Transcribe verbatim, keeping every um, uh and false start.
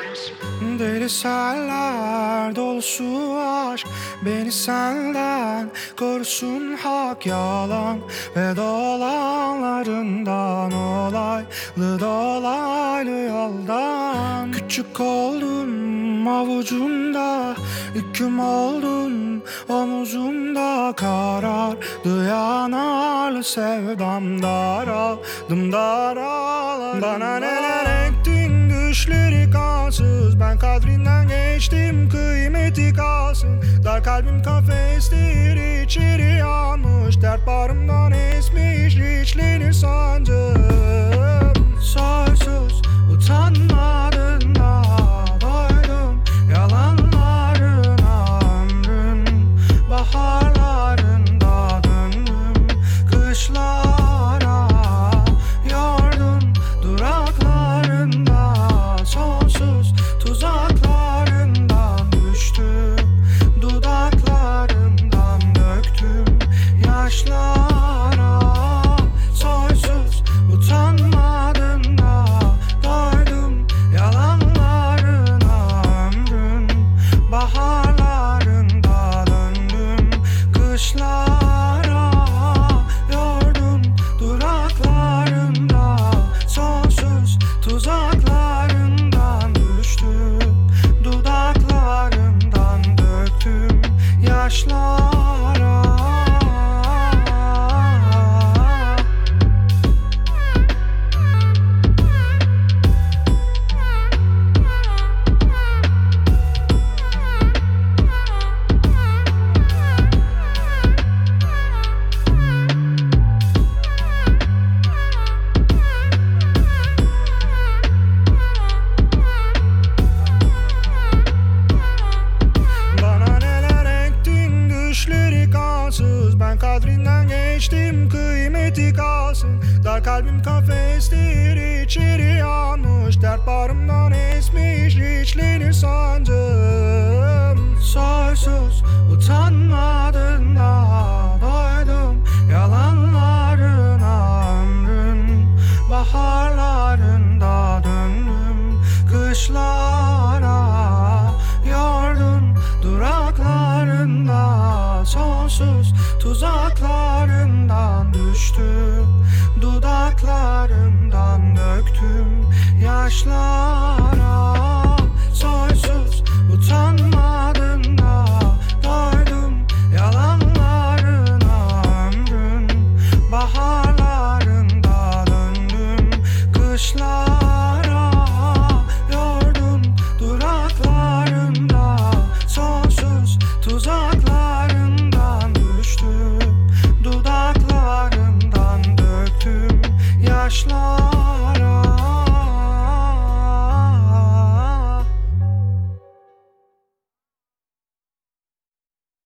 Deli seller dolusu aşk, beni senden korusun hak, yalan ve dolanlarından, olaylı dolaylı yoldan. Küçük oldum avucumda, yüküm oldun omuzumda, karardı yanarlı sevdam, daraldım daraldım. Bana neler ektin düşleri kansız, ben kadrinden geçtim kıymeti kalsın. Dar kalbim kafestir, içeri yanmış, dert bağrımdan esmiş, içlenir sancım. Soysuz utanmadın da doydum yalanlarına, ömrün baharlarında döndüm kışlara, yordun duraklarında, sonsuz tuzaklarından düştüm, dudaklarımdan döktüm yaşlara. Soysuz utanmadın da doydum yalanlarına, ömrün baharlarında döndüm kışlara, yordun duraklarında, sonsuz tuzaklarından düştüm, dudaklarımdan döktüm yaşlara. Bana neler ektin düşleri kansız, ben kadrinden geçtim kıymeti kalsın. Dar kalbim kafestir, içeri yanmış, dert bağrımdan esmiş, içlenir sancım. Soysuz utanmadın da doydum yalanlarına, ömrün baharlarında döndüm kışlara, yordun duraklarında, sonsuz tuzaklarından düştüm, dudaklarımdan döktüm yaşlara. Soysuz utanmadın da doydum yalanlarına, ömrün baharlarında döndüm kışlara, yordun duraklarında, sonsuz tuzaklarından düştüm, dudaklarımdan döktüm yaşlara.